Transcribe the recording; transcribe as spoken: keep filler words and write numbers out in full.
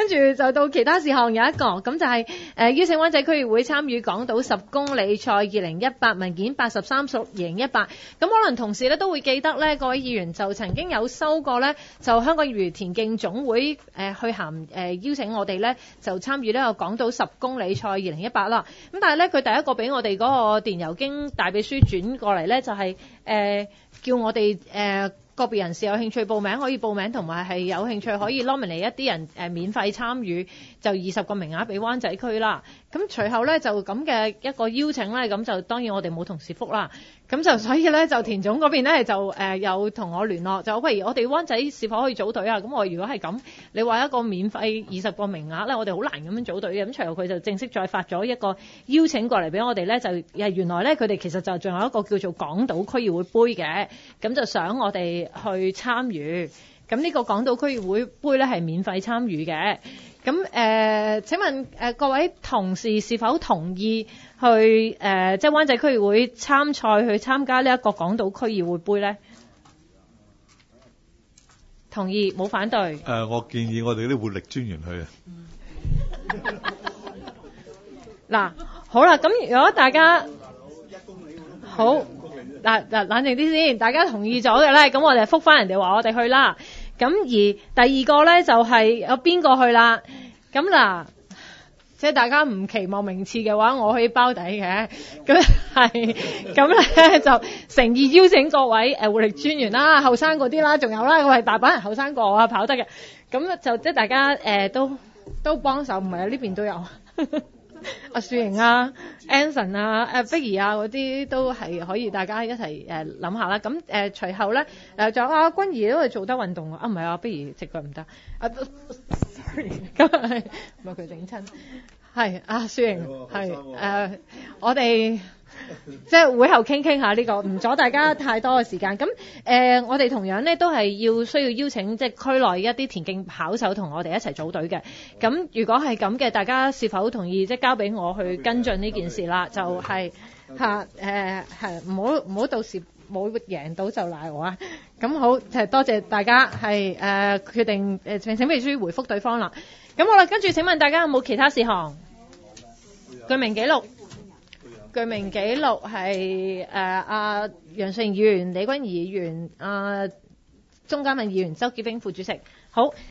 住就到其他事項有一個，咁就係、是、誒、呃、邀請灣仔區議會參與港島十公里賽二零一八文件八十三屬二零一八。咁可能同事咧都會記得咧，各位議員就曾經有收過咧，就香港業餘田徑總會誒、呃、去函誒、呃、邀請我哋咧就參與呢個港島十公里賽二零一八啦。咁但係咧佢第一個俾我哋嗰個電郵經大秘書轉過嚟咧，就係、是、誒、呃、叫我哋誒。呃個別人士有興趣報名可以報名，同埋係有興趣可以 nominate 一啲人誒、呃、免費參與，就二十個名額俾灣仔區啦。咁隨後咧就咁嘅一個邀請咧，咁就當然我哋冇同事覆啦。咁就所以咧就田總嗰邊咧就誒、呃、有同我聯絡，就喂如我哋灣仔是否可以組隊啊？咁我如果係咁，你話一個免費二十個名額咧，我哋好難咁樣組隊嘅。咁隨後佢就正式再發咗一個邀請過嚟俾我哋咧，就原來咧佢哋其實就仲有一個叫做港島區議會杯嘅，咁就想我哋去參與。咁呢個港島區議會杯咧係免費參與嘅。咁誒、呃，請問誒、呃、各位同事是否同意去誒、呃、即係灣仔區議會參賽去參加呢一個港島區議會杯咧？同意，冇反對。誒、 呃，我建議我哋啲活力專員去啊。 嗱，好啦，咁如果大家好嗱嗱冷靜啲先，大家同意咗嘅咧，咁我哋覆返人哋話我哋去啦。咁而第二個咧就係、是、有邊個去啦？咁嗱，即係大家唔期望名次嘅話，我可以包底嘅。咁係咁咧就誠意邀請各位誒活力專員啦、後生嗰啲啦，仲有啦，我係大把人後生過我啊跑得嘅。咁就即係大家誒、呃、都都幫手，唔係啊呢邊都有。阿樹瑩啊、Anson 啊、誒 Vicky 啊嗰啲都係可以大家一齊誒諗下啦。咁誒、呃、隨後咧誒仲有阿君怡都係做得運動啊，唔係啊 Vicky 隻腳唔得啊 ，sorry 咁係唔係佢整親？係阿樹瑩係誒我哋。即係會後傾傾下呢個，唔阻大家太多嘅時間。咁誒、呃，我哋同樣咧都係要需要邀請即係區內一啲田徑跑手同我哋一齊組隊嘅。咁如果係咁嘅，大家是否同意即係交俾我去跟進呢件事啦？就係嚇誒係唔好唔好到時冇贏到就賴我啊！咁好，就多謝大家係誒、呃、決定誒請請秘書回覆對方啦。咁好啦，跟住請問大家有冇其他事項？據名記錄。據名記錄係誒阿楊瑞盈議員、李君儀議員、阿鍾嘉敏議員、周潔冰副主席。好。